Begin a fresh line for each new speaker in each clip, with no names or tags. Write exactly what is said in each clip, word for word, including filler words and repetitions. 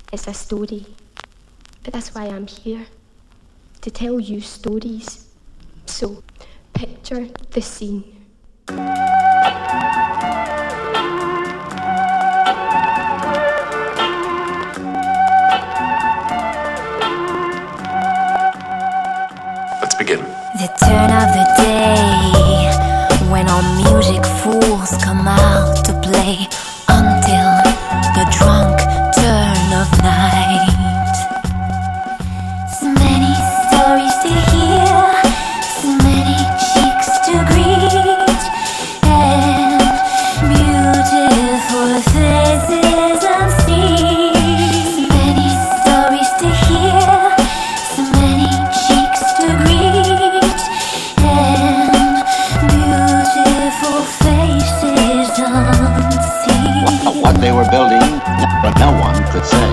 It's a story. But that's why I'm here. To tell you stories. So, picture the scene.
Let's begin.
The turn of the day, when all music fools come out to play, until the drunk turn of night. So many stories to hear, so many cheeks to greet, and beautiful faces unseen. So many stories to hear, so many cheeks to greet, and beautiful faces unseen.
What, what they were building, but no one could say.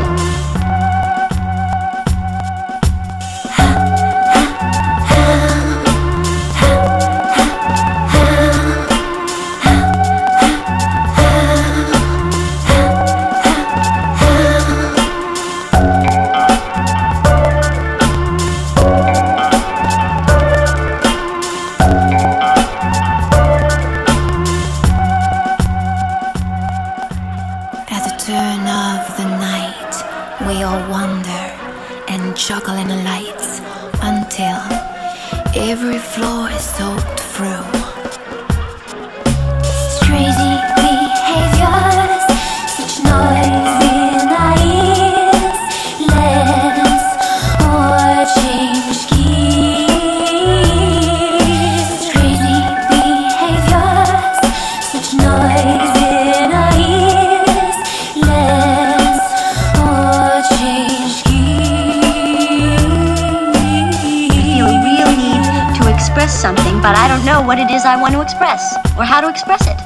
At the turn of the night, we all wander and juggle in the lights until every floor is soaked through. Crazy behaviors, such noise in our ears, let's or change gears. Crazy behaviors, such noise in our ears, let's or change gears.
I feel a real need to express something, but I don't know what it is I want to express or how to express it.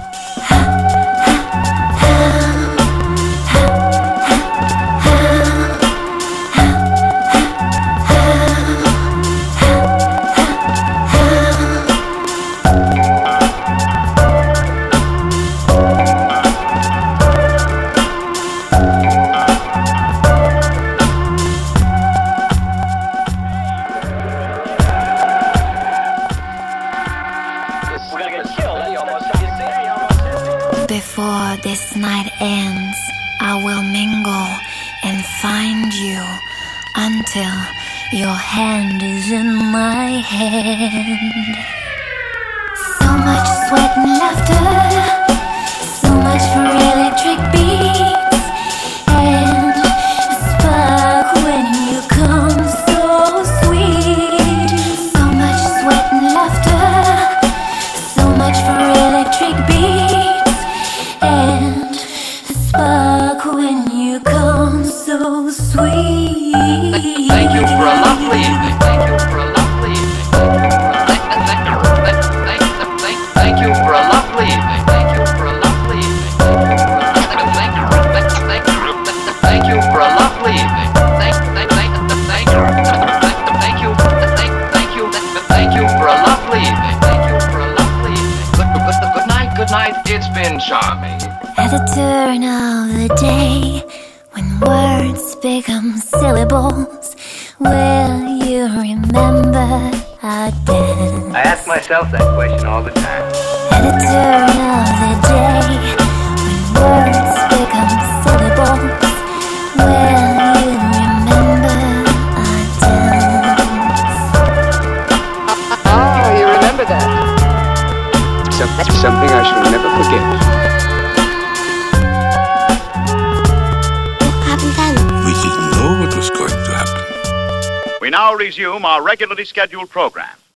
Before this night ends, I will mingle and find you until your hand is in my hand. So much sweat and laughter, so much for electric beats, and a spark when you come so sweet. So much sweat and laughter, so much for electric beats, and a spark when you come so sweet.
Thank you for a lovely evening. Thank you for a lovely evening. Thank you for a lovely evening. Thank you for a lovely evening. Thank you for a lovely evening. Thank thank thank thank thank you thank thank you thank you for a lovely evening. Thank you for a lovely evening. Good good night. Good night. It's been charming.
At the turn of the day, when words become syllables, will you remember again?
I ask myself that question all the time.
At the turn of the day, when words become syllables, will you remember our dance?
Ah, you remember that?
Some, something I shall never forget.
We didn't know what was going to happen.
We now resume our regularly scheduled program.